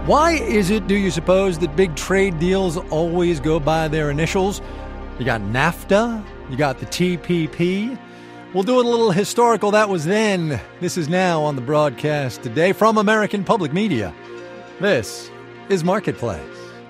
Why is it, do you suppose, that big trade deals always go by their initials? You got NAFTA, you got the TPP. We'll do it a little historical. That was then. This is now on the broadcast today from American Public Media. This is Marketplace.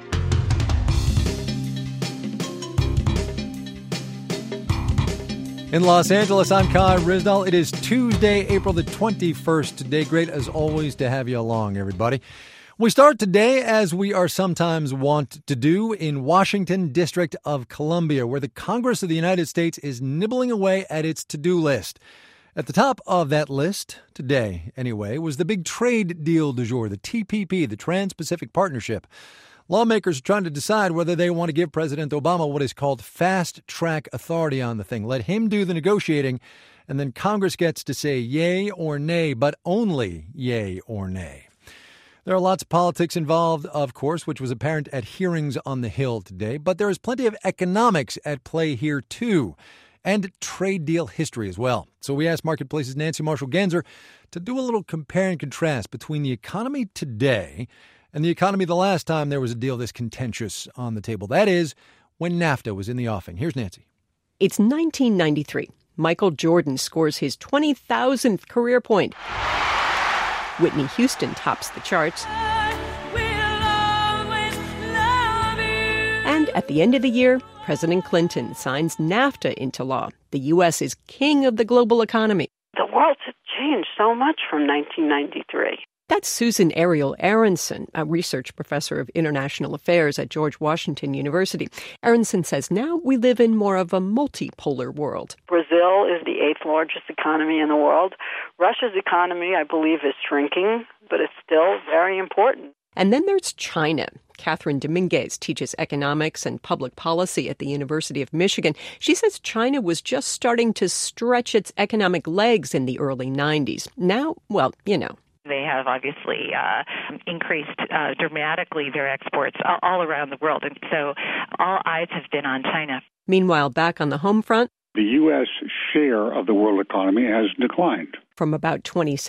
In Los Angeles, I'm Kai Ryssdal. It is Tuesday, April the 21st today. Great as always to have you along, everybody. We start today, as we are sometimes wont to do, in Washington, District of Columbia, where the Congress of the United States is nibbling away at its to-do list. At the top of that list, today anyway, was the big trade deal du jour, the TPP, the Trans-Pacific Partnership. Lawmakers are trying to decide whether they want to give President Obama what is called fast-track authority on the thing. Let him do the negotiating, and then Congress gets to say yay or nay, but only yay or nay. There are lots of politics involved, of course, which was apparent at hearings on the Hill today, but there is plenty of economics at play here, too, and trade deal history as well. So we asked Marketplace's Nancy Marshall-Genzer to do a little compare and contrast between the economy today and the economy the last time there was a deal this contentious on the table. That is, when NAFTA was in the offing. Here's Nancy. It's 1993. Michael Jordan scores his 20,000th career point. Whitney Houston tops the charts. And at the end of the year, President Clinton signs NAFTA into law. The U.S. is king of the global economy. The world has changed so much from 1993. That's Susan Ariel Aronson, a research professor of international affairs at George Washington University. Aronson says now we live in more of a multipolar world. Brazil is the 8th largest economy in the world. Russia's economy, I believe, is shrinking, but it's still very important. And then there's China. Catherine Dominguez teaches economics and public policy at the University of Michigan. She says China was just starting to stretch its economic legs in the early 90s. Now, well, you know. They have obviously increased dramatically their exports all around the world. And so all eyes have been on China. Meanwhile, back on the home front, the U.S. share of the world economy has declined. From about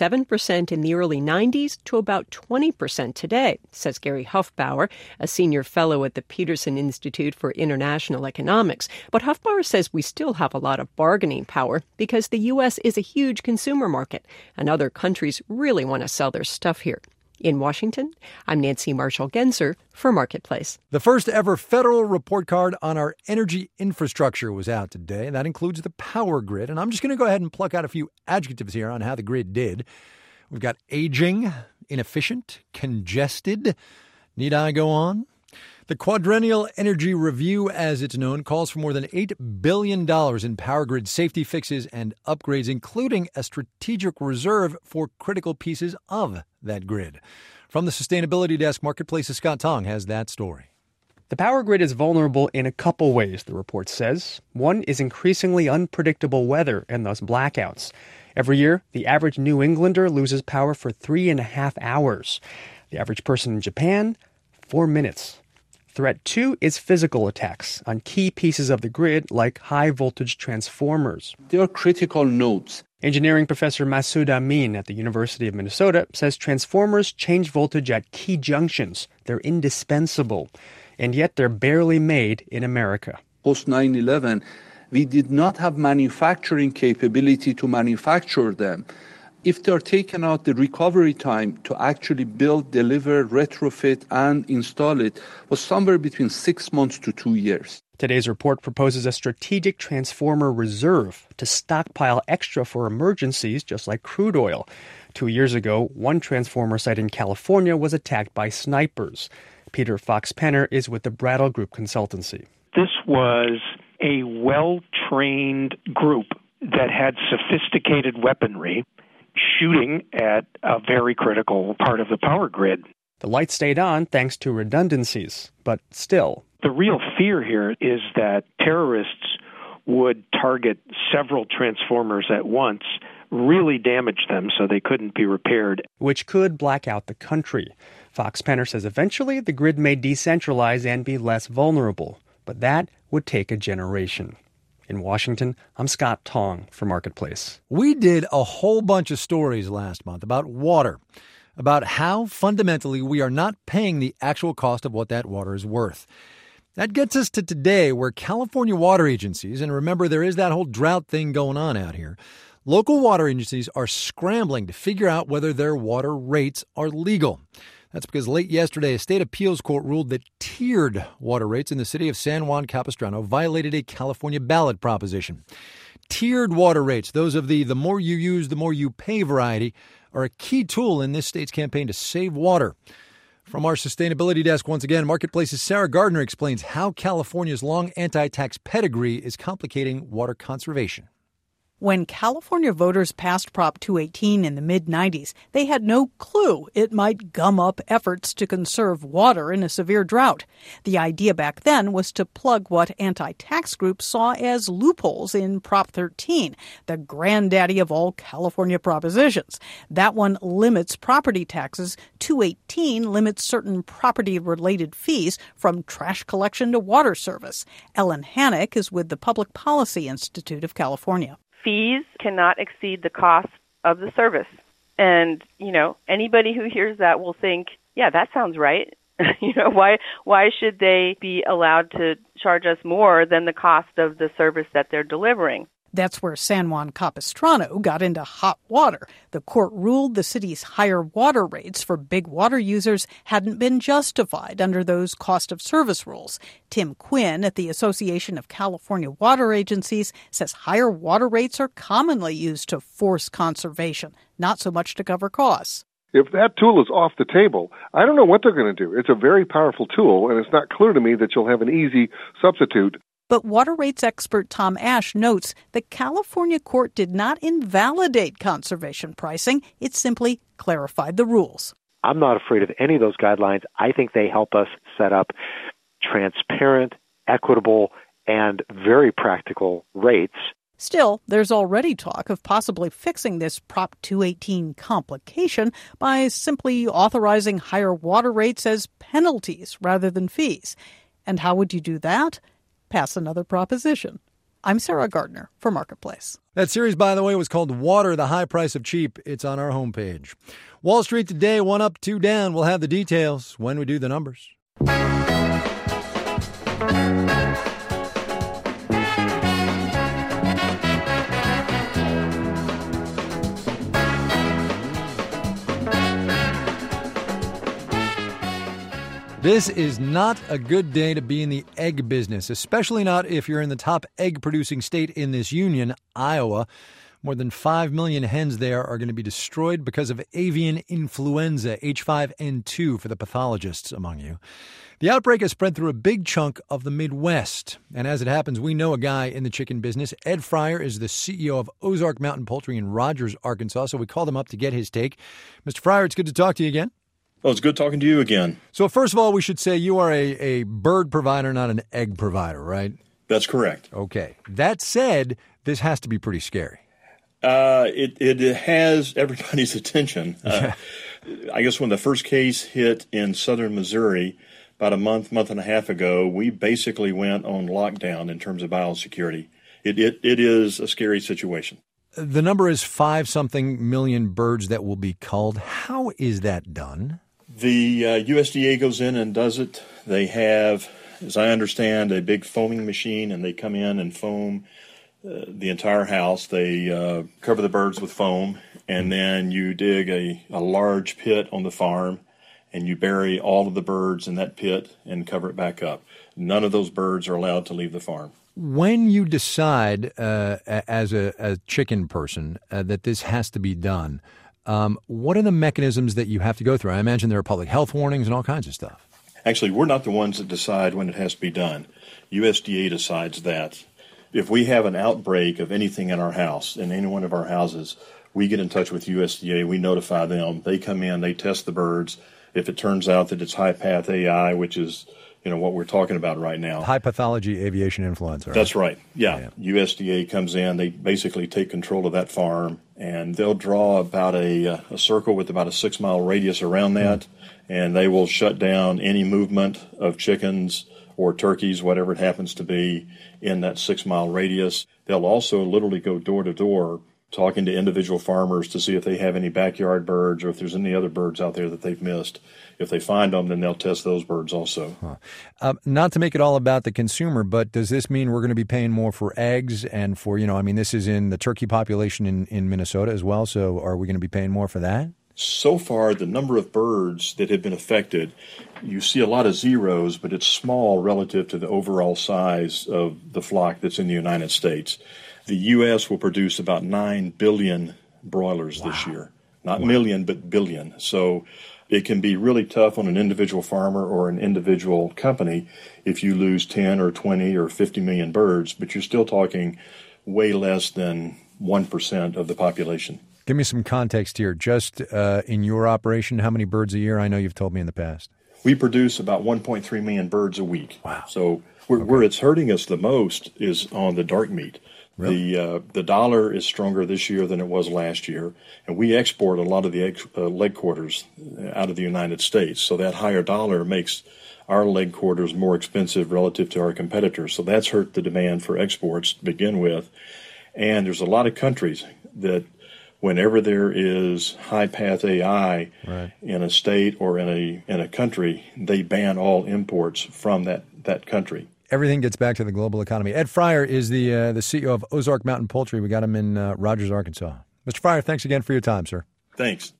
27% in the early 90s to about 20% today, says Gary Hufbauer, a senior fellow at the Peterson Institute for International Economics. But Hufbauer says we still have a lot of bargaining power because the U.S. is a huge consumer market, and other countries really want to sell their stuff here. In Washington, I'm Nancy Marshall-Genzer for Marketplace. The first ever federal report card on our energy infrastructure was out today. That includes the power grid. And I'm just going to go ahead and pluck out a few adjectives here on how the grid did. We've got aging, inefficient, congested. Need I go on? The Quadrennial Energy Review, as it's known, calls for more than $8 billion in power grid safety fixes and upgrades, including a strategic reserve for critical pieces of that grid. From the Sustainability Desk, Marketplace's Scott Tong has that story. The power grid is vulnerable in a couple ways, the report says. One is increasingly unpredictable weather and thus blackouts. Every year, the average New Englander loses power for 3.5 hours. The average person in Japan, 4 minutes. Threat 2 is physical attacks on key pieces of the grid like high-voltage transformers. They are critical nodes. Engineering professor Masoud Amin at the University of Minnesota says transformers change voltage at key junctions. They're indispensable, and yet they're barely made in America. Post 9/11, we did not have manufacturing capability to manufacture them. If they're taken out, the recovery time to actually build, deliver, retrofit, and install it was somewhere between 6 months to 2 years. Today's report proposes a strategic transformer reserve to stockpile extra for emergencies, just like crude oil. 2 years ago, one transformer site in California was attacked by snipers. Peter Fox-Penner is with the Brattle Group Consultancy. This was a well-trained group that had sophisticated weaponry shooting at a very critical part of the power grid. The lights stayed on thanks to redundancies, but still. The real fear here is that terrorists would target several transformers at once, really damage them so they couldn't be repaired. Which could black out the country. Fox-Penner says eventually the grid may decentralize and be less vulnerable, but that would take a generation. In Washington, I'm Scott Tong for Marketplace. We did a whole bunch of stories last month about water, about how fundamentally we are not paying the actual cost of what that water is worth. That gets us to today, where California water agencies, and remember there is that whole drought thing going on out here, local water agencies are scrambling to figure out whether their water rates are legal. That's because late yesterday, a state appeals court ruled that tiered water rates in the city of San Juan Capistrano violated a California ballot proposition. Tiered water rates, those of the more you use, the more you pay variety, are a key tool in this state's campaign to save water. From our sustainability desk, once again, Marketplace's Sarah Gardner explains how California's long anti-tax pedigree is complicating water conservation. When California voters passed Prop 218 in the mid-90s, they had no clue it might gum up efforts to conserve water in a severe drought. The idea back then was to plug what anti-tax groups saw as loopholes in Prop 13, the granddaddy of all California propositions. That one limits property taxes. 218 limits certain property-related fees, from trash collection to water service. Ellen Hannock is with the Public Policy Institute of California. Fees cannot exceed the cost of the service. And, anybody who hears that will think, yeah, that sounds right. Why should they be allowed to charge us more than the cost of the service that they're delivering? That's where San Juan Capistrano got into hot water. The court ruled the city's higher water rates for big water users hadn't been justified under those cost of service rules. Tim Quinn at the Association of California Water Agencies says higher water rates are commonly used to force conservation, not so much to cover costs. If that tool is off the table, I don't know what they're going to do. It's a very powerful tool, and it's not clear to me that you'll have an easy substitute. But water rates expert Tom Ash notes the California court did not invalidate conservation pricing. It simply clarified the rules. I'm not afraid of any of those guidelines. I think they help us set up transparent, equitable, and very practical rates. Still, there's already talk of possibly fixing this Prop 218 complication by simply authorizing higher water rates as penalties rather than fees. And how would you do that? Pass another proposition. I'm Sarah Gardner for Marketplace. That series, by the way, was called Water, the High Price of Cheap. It's on our homepage. Wall Street today, 1 up, 2 down. We'll have the details when we do the numbers. This is not a good day to be in the egg business, especially not if you're in the top egg-producing state in this union, Iowa. More than 5 million hens there are going to be destroyed because of avian influenza, H5N2 for the pathologists among you. The outbreak has spread through a big chunk of the Midwest. And as it happens, we know a guy in the chicken business. Ed Fryer is the CEO of Ozark Mountain Poultry in Rogers, Arkansas, so we called him up to get his take. Mr. Fryer, it's good to talk to you again. Oh, it's good talking to you again. So first of all, we should say you are a bird provider, not an egg provider, right? That's correct. Okay. That said, this has to be pretty scary. It has everybody's attention. I guess when the first case hit in southern Missouri about a month and a half ago, we basically went on lockdown in terms of biosecurity. It is a scary situation. The number is 5-something million birds that will be culled. How is that done? The USDA goes in and does it. They have, as I understand, a big foaming machine, and they come in and foam the entire house. They cover the birds with foam, and then you dig a large pit on the farm, and you bury all of the birds in that pit and cover it back up. None of those birds are allowed to leave the farm. When you decide as a chicken person that this has to be done, what are the mechanisms that you have to go through? I imagine there are public health warnings and all kinds of stuff. Actually, we're not the ones that decide when it has to be done. USDA decides that. If we have an outbreak of anything in our house, in any one of our houses, we get in touch with USDA. We notify them. They come in. They test the birds. If it turns out that it's high path AI, which is what we're talking about right now. High pathology aviation influenza. Right? That's right. Yeah. USDA comes in. They basically take control of that farm, and they'll draw about a circle with about a 6-mile radius around that, and they will shut down any movement of chickens or turkeys, whatever it happens to be, in that 6-mile radius. They'll also literally go door to door talking to individual farmers to see if they have any backyard birds or if there's any other birds out there that they've missed. If they find them, then they'll test those birds also. Not to make it all about the consumer, but does this mean we're going to be paying more for eggs and for, this is in the turkey population in Minnesota as well, so are we going to be paying more for that? So far, the number of birds that have been affected, you see a lot of zeros, but it's small relative to the overall size of the flock that's in the United States. The U.S. will produce about 9 billion broilers this year. Not million, but billion. So it can be really tough on an individual farmer or an individual company if you lose 10 or 20 or 50 million birds, but you're still talking way less than 1% of the population. Give me some context here. Just in your operation, how many birds a year? I know you've told me in the past. We produce about 1.3 million birds a week. Wow. So where it's hurting us the most is on the dark meat. Really? The dollar is stronger this year than it was last year, and we export a lot of the leg quarters out of the United States. So that higher dollar makes our leg quarters more expensive relative to our competitors. So that's hurt the demand for exports to begin with. And there's a lot of countries that whenever there is high path AI in a state or in a country, they ban all imports from that country. Everything gets back to the global economy. Ed Fryer is the CEO of Ozark Mountain Poultry. We got him in Rogers, Arkansas. Mr. Fryer, thanks again for your time, sir. Thanks.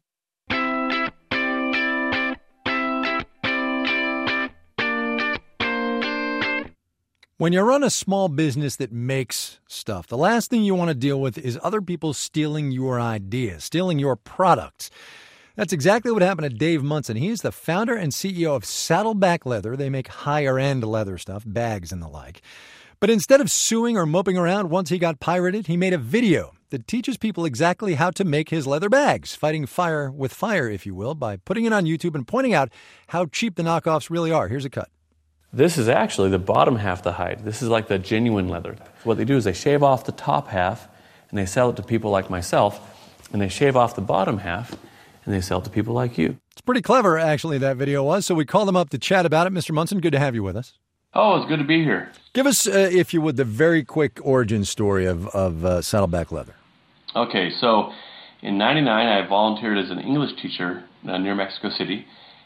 When you run a small business that makes stuff, the last thing you want to deal with is other people stealing your ideas, stealing your products. That's exactly what happened to Dave Munson. He's the founder and CEO of Saddleback Leather. They make higher-end leather stuff, bags and the like. But instead of suing or moping around once he got pirated, he made a video that teaches people exactly how to make his leather bags, fighting fire with fire, if you will, by putting it on YouTube and pointing out how cheap the knockoffs really are. Here's a cut. This is actually the bottom half of the hide. This is like the genuine leather. What they do is they shave off the top half, and they sell it to people like myself, and they shave off the bottom half, and they sell it to people like you. It's pretty clever, actually, that video was, so we called him up to chat about it. Mr. Munson, good to have you with us. Oh, it's good to be here. Give us, if you would, the very quick origin story of Saddleback Leather. Okay, so in '99, I volunteered as an English teacher near Mexico City,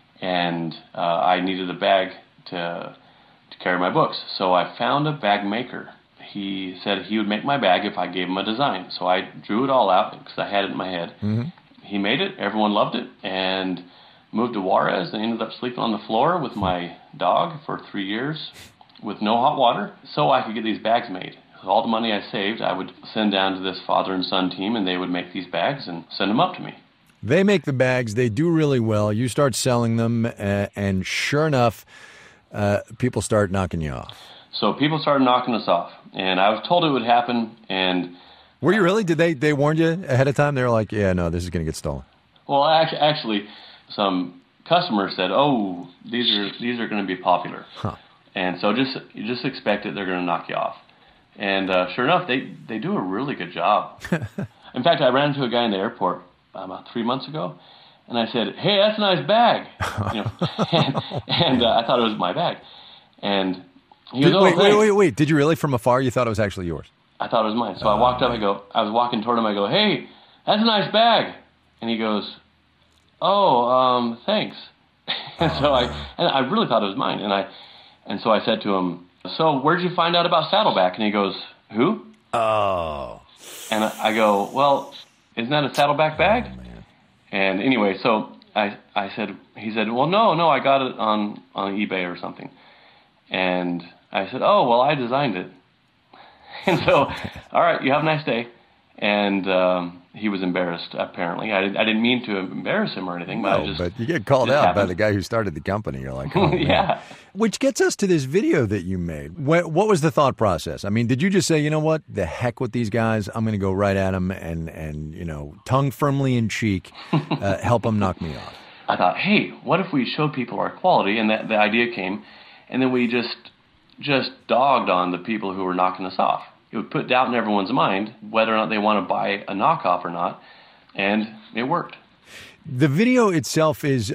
and I needed a bag to carry my books. So I found a bag maker. He said he would make my bag if I gave him a design. So I drew it all out because I had it in my head. Mm-hmm. He made it. Everyone loved it, and moved to Juarez and ended up sleeping on the floor with my dog for 3 years with no hot water so I could get these bags made. So all the money I saved, I would send down to this father and son team, and they would make these bags and send them up to me. They make the bags. They do really well. You start selling them, and sure enough, people start knocking you off. So people started knocking us off, and I was told it would happen. And were you really? Did they warn you ahead of time? They were like, "Yeah, no, this is going to get stolen." Well, actually, some customers said, "Oh, these are going to be popular," and so you just expect it. They're going to knock you off, and sure enough, they do a really good job. In fact, I ran into a guy in the airport about 3 months ago. And I said, "Hey, that's a nice bag," and I thought it was my bag. And he goes, Wait! Did you really? From afar, you thought it was actually yours? I thought it was mine. So I walked up. I was walking toward him. I go, "Hey, that's a nice bag." And he goes, "Oh, thanks." And so I really thought it was mine. And so I said to him, "So where'd you find out about Saddleback?" And he goes, "Who?" Oh. And I go, "Well, isn't that a Saddleback bag?" And anyway, so he said, "Well, no, I got it on eBay or something." And I said, "Oh, well, I designed it." And so, all right, you have a nice day. And he was embarrassed, apparently. I didn't mean to embarrass him or anything, but but you get called out by the guy who started the company. You're like, oh, yeah. Which gets us to this video that you made. What was the thought process? I mean, did you just say, you know what, the heck with these guys, I'm going to go right at them and tongue firmly in cheek, help them knock me off? I thought, hey, what if we showed people our quality? And the idea came, and then we just dogged on the people who were knocking us off. It would put doubt in everyone's mind whether or not they want to buy a knockoff or not, and it worked. The video itself is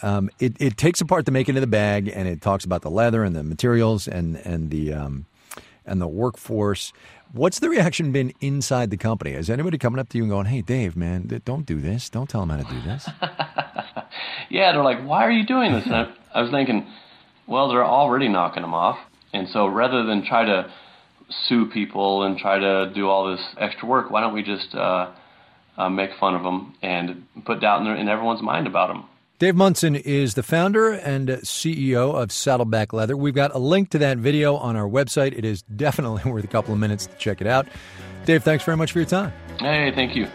it takes apart the making of the bag, and it talks about the leather and the materials and and the workforce. What's the reaction been inside the company? Is anybody coming up to you and going, hey, Dave, man, don't do this. Don't tell them how to do this. Yeah, they're like, why are you doing this? And I was thinking, well, they're already knocking them off. And so rather than try to sue people and try to do all this extra work, why don't we just make fun of them and put doubt in everyone's mind about them? Dave Munson is the founder and CEO of Saddleback Leather. We've got a link to that video on our website. It is definitely worth a couple of minutes to check it out. Dave, thanks very much for your time. Hey, thank you.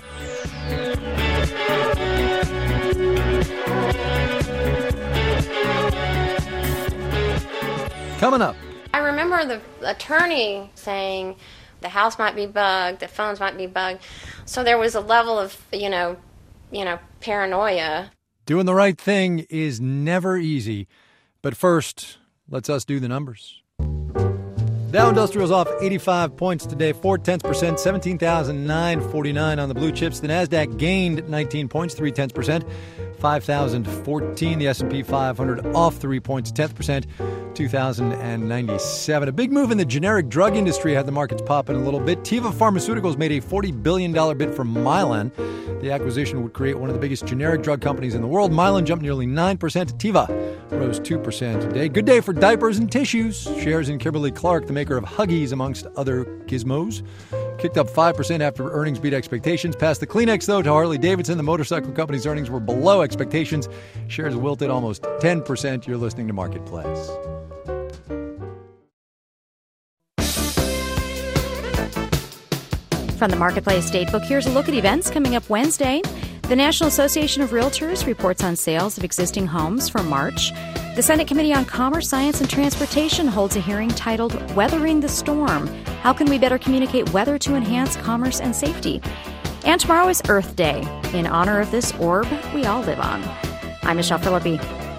Coming up. I remember the attorney saying the house might be bugged, the phones might be bugged. So there was a level of, paranoia. Doing the right thing is never easy. But first, let's us do the numbers. Dow Industrial's off 85 points today, 0.4%, 17,949 on the blue chips. The Nasdaq gained 19 points, 0.3%, 5,014. The S&P 500 off 3 points, 0.1%, 2,097. A big move in the generic drug industry had the markets popping a little bit. Teva Pharmaceuticals made a $40 billion bid for Mylan. The acquisition would create one of the biggest generic drug companies in the world. Mylan jumped nearly 9%. Teva rose 2% today. Good day for diapers and tissues. Shares in Kimberly-Clark, the maker of Huggies, amongst other gizmos, kicked up 5% after earnings beat expectations. Past the Kleenex, though, to Harley-Davidson. The motorcycle company's earnings were below expectations. Shares wilted almost 10%. You're listening to Marketplace. From the Marketplace Datebook, here's a look at events coming up Wednesday. The National Association of Realtors reports on sales of existing homes for March. The Senate Committee on Commerce, Science, and Transportation holds a hearing titled Weathering the Storm. How can we better communicate weather to enhance commerce and safety? And tomorrow is Earth Day, in honor of this orb we all live on. I'm Michelle Philippi.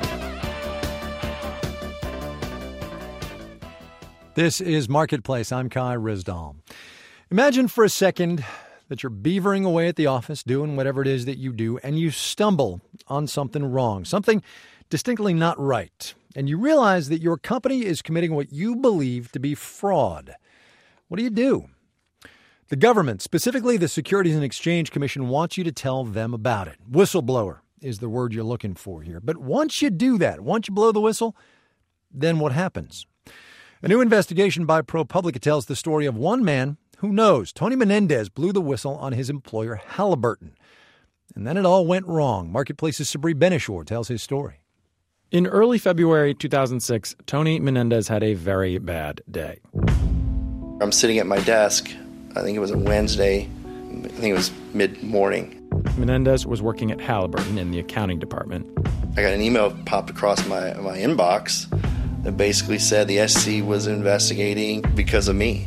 This is Marketplace. I'm Kai Rizdal. Imagine for a second that you're beavering away at the office, doing whatever it is that you do, and you stumble on something wrong, something distinctly not right, and you realize that your company is committing what you believe to be fraud. What do? The government, specifically the Securities and Exchange Commission, wants you to tell them about it. Whistleblower is the word you're looking for here. But once you do that, once you blow the whistle, then what happens? A new investigation by ProPublica tells the story of one man who knows. Tony Menendez blew the whistle on his employer, Halliburton. And then it all went wrong. Marketplace's Sabri Benishore tells his story. In early February 2006, Tony Menendez had a very bad day. I'm sitting at my desk. I think it was a Wednesday. I think it was mid-morning. Menendez was working at Halliburton in the accounting department. I got an email popped across my inbox that basically said the SEC was investigating because of me.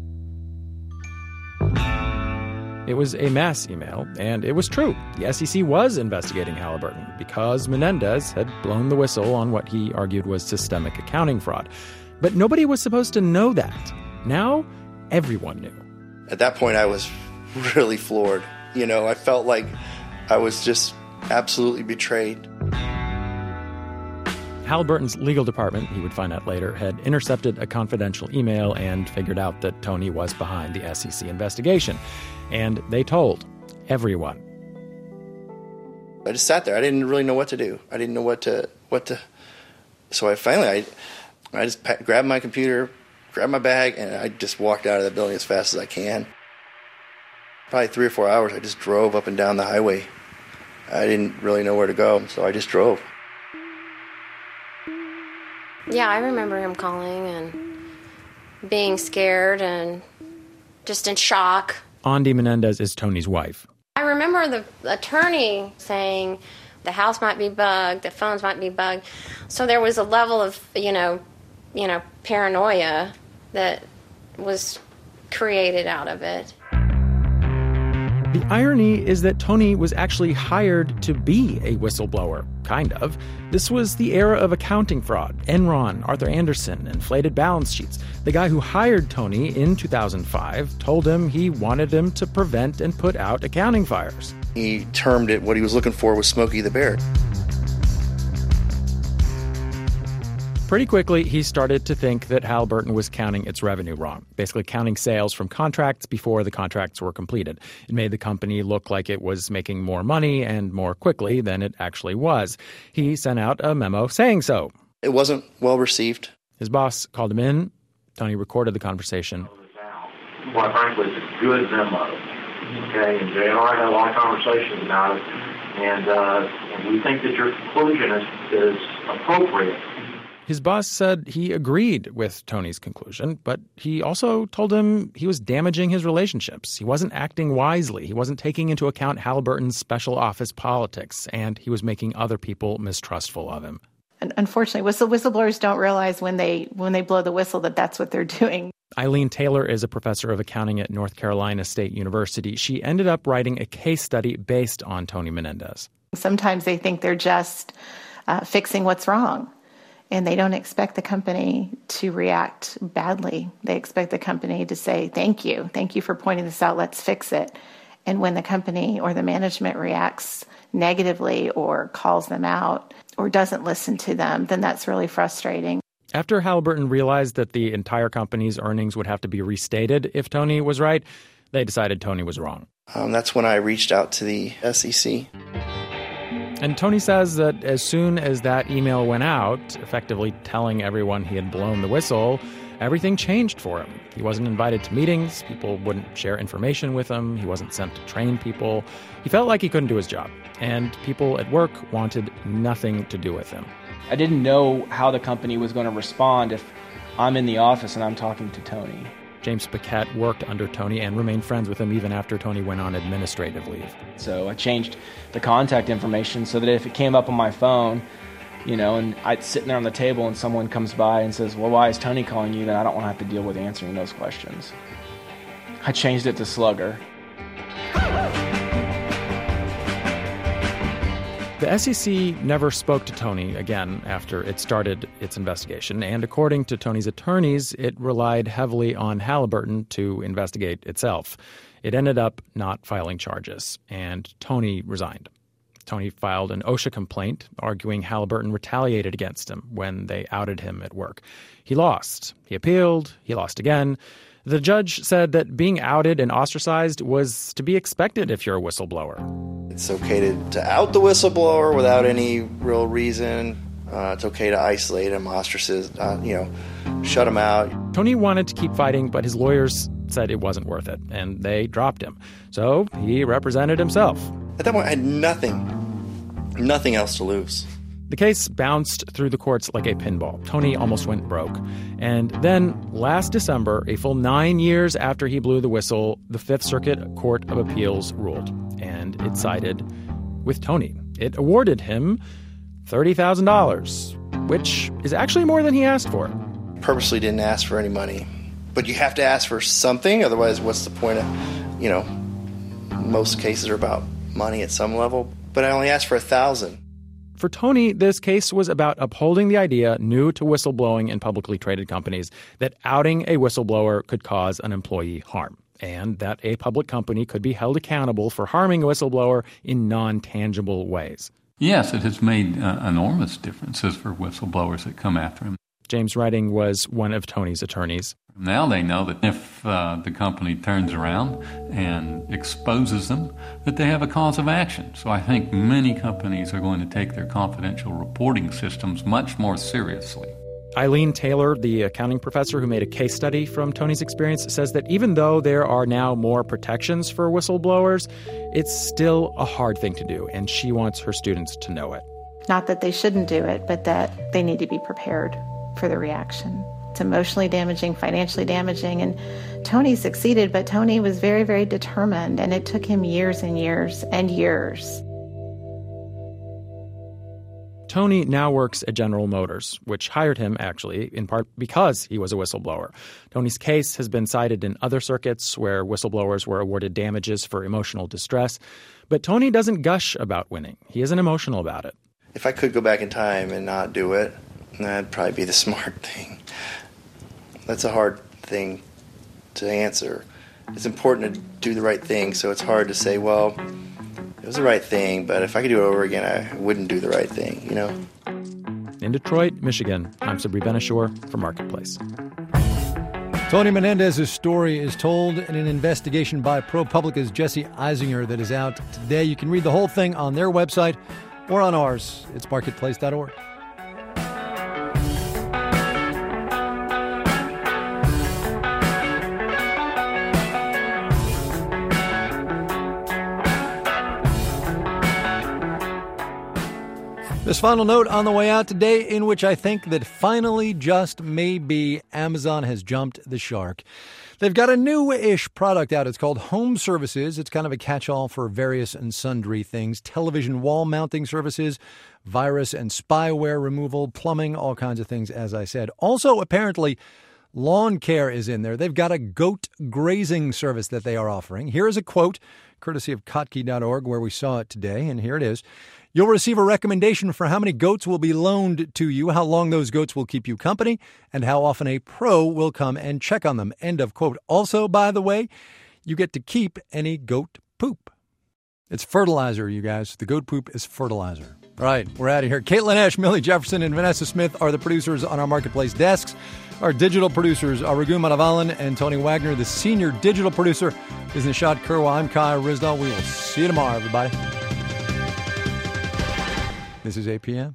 It was a mass email, and it was true. The SEC was investigating Halliburton because Menendez had blown the whistle on what he argued was systemic accounting fraud. But nobody was supposed to know that. Now, everyone knew. At that point, I was really floored. I felt like I was just absolutely betrayed. Halliburton's legal department, he would find out later, had intercepted a confidential email and figured out that Tony was behind the SEC investigation. And they told everyone. I just sat there. I didn't really know what to do. I didn't know what to. So I just grabbed my computer, grabbed my bag, and I just walked out of the building as fast as I can. Probably 3 or 4 hours, I just drove up and down the highway. I didn't really know where to go, so I just drove. Yeah, I remember him calling and being scared and just in shock. Andi Menendez is Tony's wife. I remember the attorney saying the house might be bugged, the phones might be bugged. So there was a level of, paranoia that was created out of it. The irony is that Tony was actually hired to be a whistleblower, kind of. This was the era of accounting fraud. Enron, Arthur Andersen, inflated balance sheets. The guy who hired Tony in 2005 told him he wanted him to prevent and put out accounting fires. He termed it, what he was looking for was Smokey the Bear. pretty quickly, he started to think that Halliburton was counting its revenue wrong, basically counting sales from contracts before the contracts were completed. It made the company look like it was making more money and more quickly than it actually was. He sent out a memo saying so. It wasn't well received. His boss called him in. Tony recorded the conversation. Quite frankly, it's a good memo. Okay, and Jay and I had a lot of conversations about it, and we think that your conclusion is appropriate. His boss said he agreed with Tony's conclusion, but he also told him he was damaging his relationships. He wasn't acting wisely. He wasn't taking into account Halliburton's special office politics, and he was making other people mistrustful of him. And unfortunately, whistleblowers don't realize when they blow the whistle that that's what they're doing. Eileen Taylor is a professor of accounting at North Carolina State University. She ended up writing a case study based on Tony Menendez. Sometimes they think they're just fixing what's wrong, and they don't expect the company to react badly. They expect the company to say, thank you for pointing this out, let's fix it. And when the company or the management reacts negatively or calls them out or doesn't listen to them, then that's really frustrating. After Halliburton realized that the entire company's earnings would have to be restated if Tony was right, they decided Tony was wrong. That's when I reached out to the SEC. And Tony says that as soon as that email went out, effectively telling everyone he had blown the whistle, everything changed for him. He wasn't invited to meetings. People wouldn't share information with him. He wasn't sent to train people. He felt like he couldn't do his job. And people at work wanted nothing to do with him. I didn't know how the company was going to respond if I'm in the office and I'm talking to Tony. James Paquette worked under Tony and remained friends with him even after Tony went on administrative leave. So I changed the contact information so that if it came up on my phone, and I'd sit there on the table and someone comes by and says, well, why is Tony calling you? Then I don't want to have to deal with answering those questions. I changed it to Slugger. The SEC never spoke to Tony again after it started its investigation, and according to Tony's attorneys, it relied heavily on Halliburton to investigate itself. It ended up not filing charges, and Tony resigned. Tony filed an OSHA complaint arguing Halliburton retaliated against him when they outed him at work. He lost. He appealed. He lost again. The judge said that being outed and ostracized was to be expected if you're a whistleblower. It's okay to out the whistleblower without any real reason. It's okay to isolate him, ostracize, shut him out. Tony wanted to keep fighting, but his lawyers said it wasn't worth it, and they dropped him. So he represented himself. At that point, I had nothing else to lose. The case bounced through the courts like a pinball. Tony almost went broke. And then, last December, a full 9 years after he blew the whistle, the Fifth Circuit Court of Appeals ruled. And it sided with Tony. It awarded him $30,000, which is actually more than he asked for. Purposely didn't ask for any money. But you have to ask for something, otherwise what's the point of, most cases are about money at some level. But I only asked for $1,000. For Tony, this case was about upholding the idea new to whistleblowing in publicly traded companies that outing a whistleblower could cause an employee harm, and that a public company could be held accountable for harming a whistleblower in non-tangible ways. Yes, it has made enormous differences for whistleblowers that come after him. James Redding was one of Tony's attorneys. Now they know that if the company turns around and exposes them, that they have a cause of action. So I think many companies are going to take their confidential reporting systems much more seriously. Eileen Taylor, the accounting professor who made a case study from Tony's experience, says that even though there are now more protections for whistleblowers, it's still a hard thing to do, and she wants her students to know it. Not that they shouldn't do it, but that they need to be prepared for the reaction. It's emotionally damaging, financially damaging, and Tony succeeded, but Tony was very, very determined, and it took him years and years and years. Tony now works at General Motors, which hired him, actually, in part because he was a whistleblower. Tony's case has been cited in other circuits where whistleblowers were awarded damages for emotional distress. But Tony doesn't gush about winning. He isn't emotional about it. If I could go back in time and not do it, that'd probably be the smart thing. That's a hard thing to answer. It's important to do the right thing, so it's hard to say, well, it was the right thing, but if I could do it over again, I wouldn't do the right thing, In Detroit, Michigan, I'm Sabri Ben-Achour for Marketplace. Tony Menendez's story is told in an investigation by ProPublica's Jesse Eisinger that is out today. You can read the whole thing on their website or on ours. It's marketplace.org. This final note on the way out today, in which I think that finally, just maybe, Amazon has jumped the shark. They've got a new-ish product out. It's called Home Services. It's kind of a catch-all for various and sundry things. Television wall mounting services, virus and spyware removal, plumbing, all kinds of things, as I said. Also, apparently, lawn care is in there. They've got a goat grazing service that they are offering. Here is a quote, courtesy of Kottke.org, where we saw it today, and here it is. You'll receive a recommendation for how many goats will be loaned to you, how long those goats will keep you company, and how often a pro will come and check on them. End of quote. Also, by the way, you get to keep any goat poop. It's fertilizer, you guys. The goat poop is fertilizer. All right, we're out of here. Caitlin Esch, Millie Jefferson, and Vanessa Smith are the producers on our Marketplace desks. Our digital producers are Raghu Madhavan and Tony Wagner. The senior digital producer is Nishat Kurwa. I'm Kai Ryssdal. We will see you tomorrow, everybody. This is APM.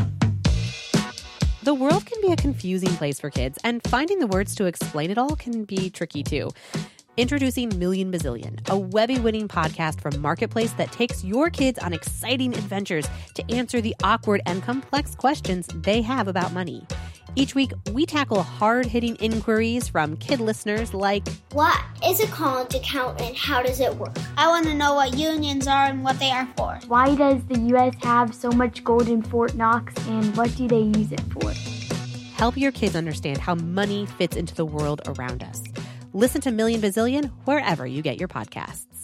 The world can be a confusing place for kids, and finding the words to explain it all can be tricky too. Introducing Million Bazillion, a Webby-winning podcast from Marketplace that takes your kids on exciting adventures to answer the awkward and complex questions they have about money. Each week, we tackle hard-hitting inquiries from kid listeners like, what is a college account and how does it work? I want to know what unions are and what they are for. Why does the U.S. have so much gold in Fort Knox and what do they use it for? Help your kids understand how money fits into the world around us. Listen to Million Bazillion wherever you get your podcasts.